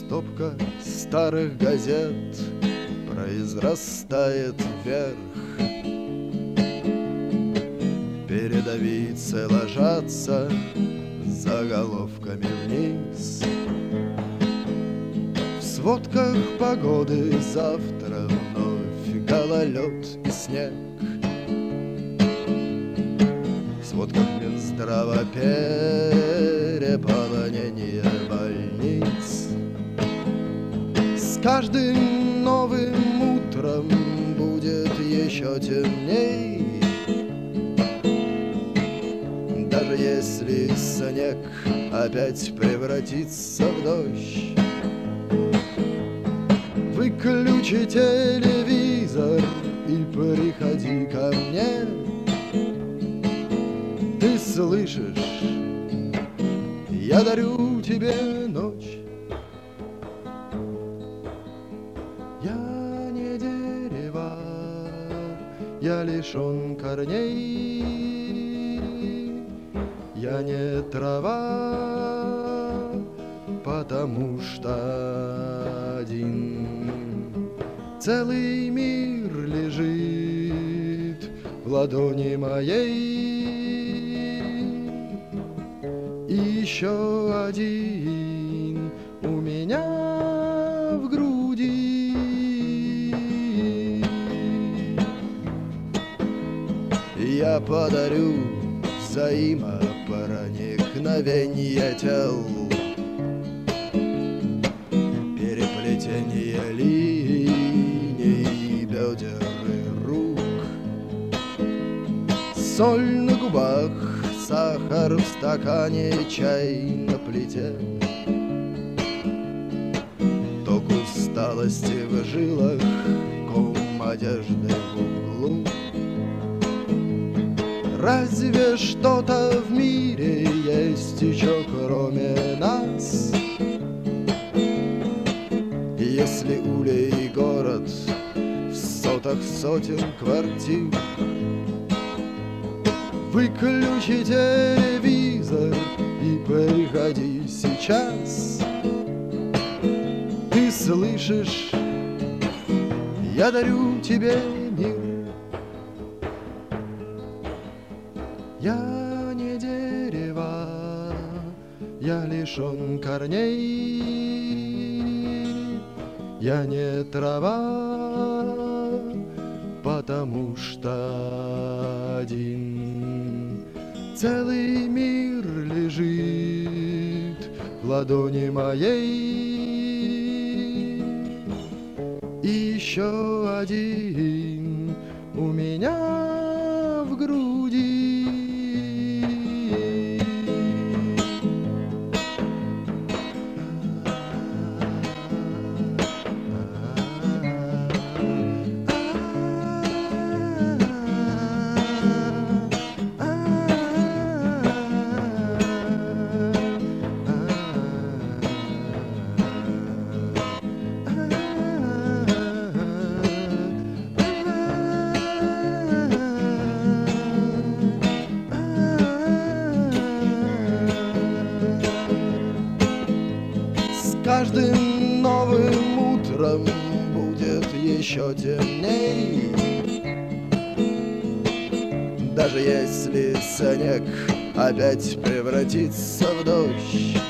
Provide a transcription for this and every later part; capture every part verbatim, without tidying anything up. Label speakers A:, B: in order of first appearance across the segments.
A: стопка старых газет произрастает вверх. Передовицы ложатся заголовками вниз. В сводках погоды завтра вновь гололед и снег. В сводках Минздрава переполнение больниц. С каждым новым утром будет еще темней. Даже если снег опять превратится в дождь. Выключи телевизор и приходи ко мне. Ты слышишь, я дарю тебе ночь. Я не дерево, я лишен корней. Я не трава, потому что один. Целый мир лежит в ладони моей. И еще один у меня в груди. Я подарю взаимопроникновение тел, переплетение линий бедер и рук, соль на губах, сахар в стакане, чай на плите, ток усталости в жилах, ком одежды в углу. Разве что-то в мире есть еще кроме нас? Если улей город в сотах сотен квартир, выключи телевизор и приходи сейчас. Ты слышишь, я дарю тебе мир. Я не дерево, я лишен корней. Я не трава, потому что один. Целый мир лежит в ладони моей. И еще один у меня в груди. Каждым новым утром будет еще темней. Даже если снег опять превратится в дождь.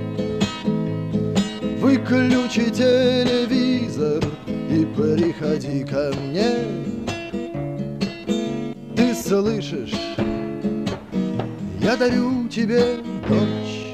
A: Выключи телевизор и приходи ко мне. Ты слышишь, я дарю тебе ночь.